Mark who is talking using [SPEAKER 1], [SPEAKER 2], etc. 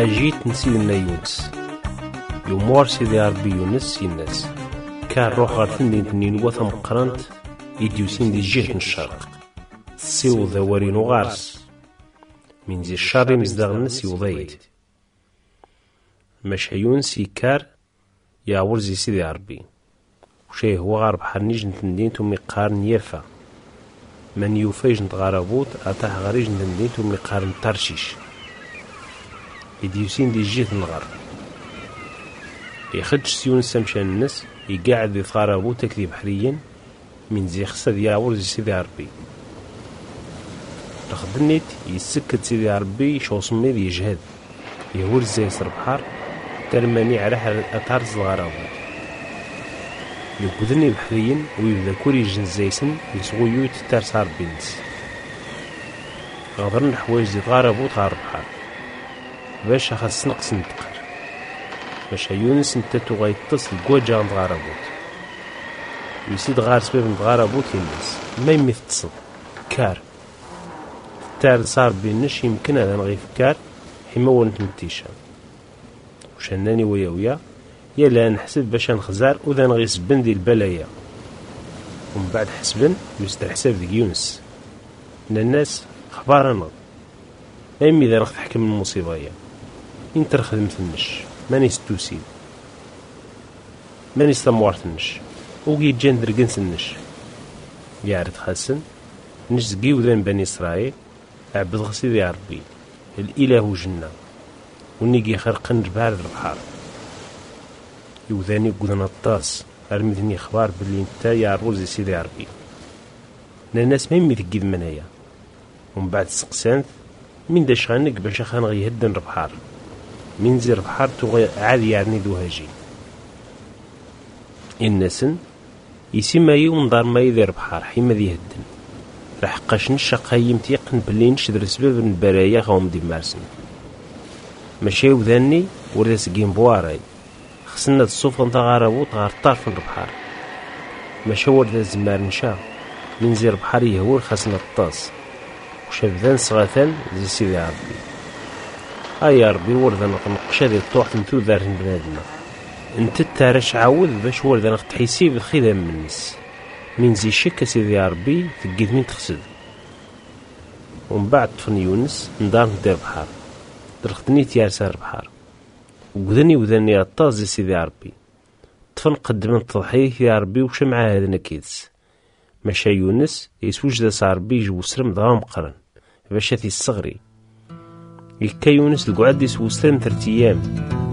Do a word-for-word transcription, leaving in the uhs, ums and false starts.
[SPEAKER 1] أجيت نسيدنا يونس يمور سيدي ربي يونس الناس كان روح غير ثنين ثنين وثم قرنت يديوسين دي جهة الشرق سيو ذوارين وغارس من زي الشر مزدغ الناس يوضيد مش يونس يكار يا ورزي سيدي ربي وشي هو غارب حرنيج نتندين تومي قارن يافا من يوفيج نتغاربوت أتاه غريج نتندين تومي قارن ترشيش يديوسين دي جهة الغرب يخدش سيونس سمشان الناس يقعد يتغاربو تكذيب حريا من زي خصد ياور زي سيدي ربي رخدنيت يسكت سيدي ربي شو صميد يجهد يهور زي يسر بحار ترماني على حال أطارز الغرابو يقودني بحريا ويبدا كوري جن زيسن يسغيو يتتارس ربي نس غضرن حوايج زي تغاربو تغار بحار باش خاص نقص نتقر باش يونس انت تغيطس الكواجا نتغاربوت يسيد غار سبب نتغاربوت الناس ما يمثتصل كار تار صار بينش يمكن هذا نغيف كار حما ونت متيشا وشناني ويا ويا يلا نحسب باش نخزار وذا نغيس بندي البلايا ومن بعد حسبن يستر حساب ديك يونس ان الناس خبارنا ايمي اذا نحكم المصيبه هي انت رخدمت النش ماني ستوسيد ماني استموارت النش وقي جان درقنس النش يعرف خاسن نش زقي وذان بني اسرائيل عبد غسيدي ربي الاله جنة ونيجي خرقن جبال البحر يوذاني قدنا الطاس ارمدني اخبار باللي انت يا روزي سيدي ربي الناس ما يمي تقيد منايا ومن بعد سقسانت من داش غنق باش خان غيهدن البحر من زير بحر تغي عادي يعني دوهاجي الناسن يسمى يوم دار ما يدير بحر حيما ذي هدن راح قاشن الشقا يمتيقن بلي نشدر سبب البرايا غوم دي مارسن ماشي وذاني ولا سقيم بواراي خصنا الصوف نتا غاربوط غار طرف البحر ماشي ورد الزمار نشا من زير بحر يهور خاصنا الطاس وشبذان صغاثان زي سيدي ربي هاي يا ربي وردا نقنقش هذه الطوح نتو ذار بنادنا انت تارش عاود باش وردا نقتحيسي بالخدام من الناس من زي شك سيدي يا ربي تقيت من تخسد ومن بعد طفن يونس ندار ندير بحر درختني تيارسار بحر وذني وذني الطاز زي سيدي يا ربي طفن قدم التضحية يا ربي وش مع هذا نكيدس مشى يونس يسوج ذا صار بيج وسرم ضام قرن باش هذي الصغري يكا يونس القعد يسوسلم ثلاث ايام